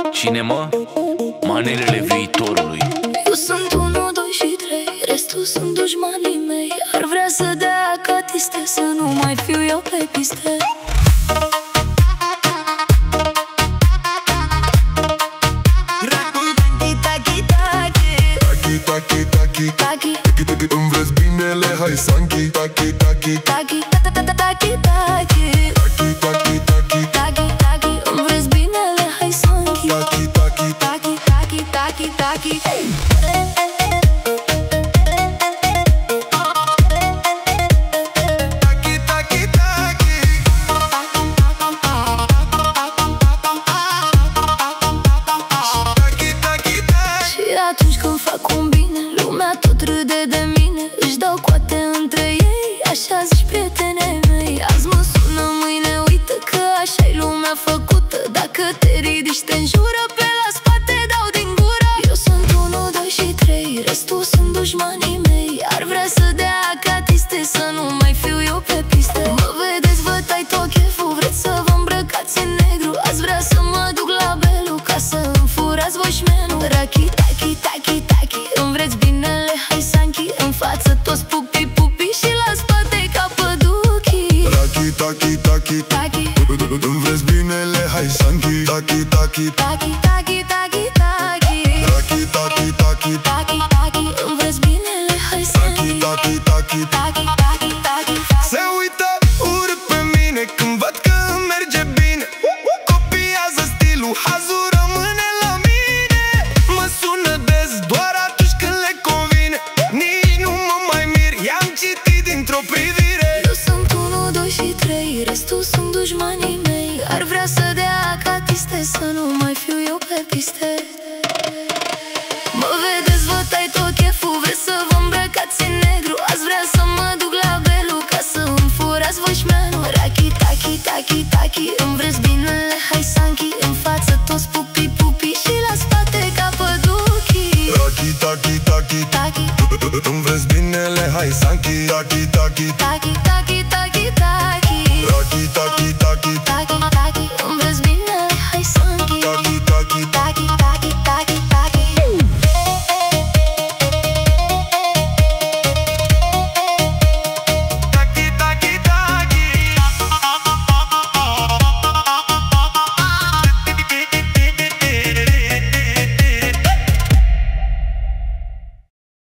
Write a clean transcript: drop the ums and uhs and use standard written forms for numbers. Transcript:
Cine, mă? Manelele viitorului. Eu sunt 1, 2 și 3, restul sunt dușmanii mei. Ar vrea să dea catiste, să nu mai fiu eu pe piste. Îmi vreți binele, hai Sanchi. Taki, taki, Taki, taki, taki, taki, taki, taki, taki. Îmi vreți binele, hai Sanchi. taki, taki, Taki, taki, taki, taki. Și atunci când fac un bine, lumea tot râde de mine. Își dau coate între ei, așa zici prietenii mei. Azi mă sună, mâine uită, că așa-i lumea făcută. Dacă te ridici, te înjură, pe la spate dau din gură. Eu sunt 1, 2 și 3, restul sunt dușmanii mei. Ar vrea să dea catiste, să nu mai fiu eu pe piste. Mă vedeți, vă tai tot cheful, vreți să vă îmbrăcați în negru. Azi vrea să mă duc la Belu, ca să îmi furați voi șmenul. Taki, taki, taki, taki, îmi vreți binele, hai Sanchi. În față toți pupi, pupi și la spate ca păduchii. taki, taki, taki, Taki, îmi vreți binele, hai Sanchi. Taki, taki, taki, taki, taki, taki, taki, taki, taki, taki, taki, îmi vreți binele, hai Sanchi. taki, taki, Taki, taki, taki, se uită urât pe mine când văd că îmi merge bine. Copiază stilul, hazul rămâne la mine. Mă sună des doar atunci când le convine. Nici nu mă mai mir, i-am citit dintr-o privire. Eu sunt 1, 2 și 3, restul sunt dușmanii mei. Ar vrea să dea catiste, să nu mai fiu eu pe piste.